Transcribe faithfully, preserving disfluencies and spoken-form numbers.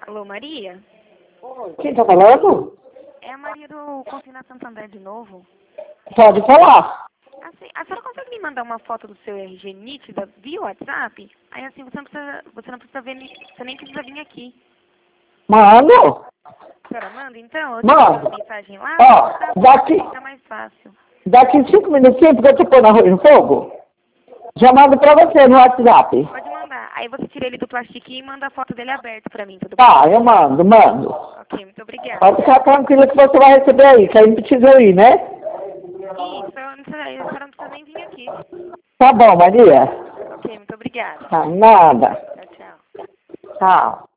Alô, Maria? Quem tá falando? É a Maria do Confina Santander de novo. Pode falar. Assim, a senhora consegue me mandar uma foto do seu R G nítida via WhatsApp? Aí assim, você não precisa, você não precisa ver, você nem precisa vir aqui. Mano, A senhora manda então? Eu te Manda. mando mensagem lá? Ó, Tá, daqui- tá mais fácil. daqui cinco minutinhos, porque eu tô pondo arroz no fogo, já mando pra você no WhatsApp. Pode mandar. Aí você tira ele do plastiquinho e manda a foto dele aberto pra mim, tudo bem? Tá, eu mando, mando. Ok, muito obrigada. Pode ficar tranquila que você vai receber aí, que aí não precisa ir, né? Isso, eu não precisa, a senhora não precisa nem vir aqui. Tá bom, Maria. Ok, muito obrigada. Tá, nada. Tchau, tchau. Tchau.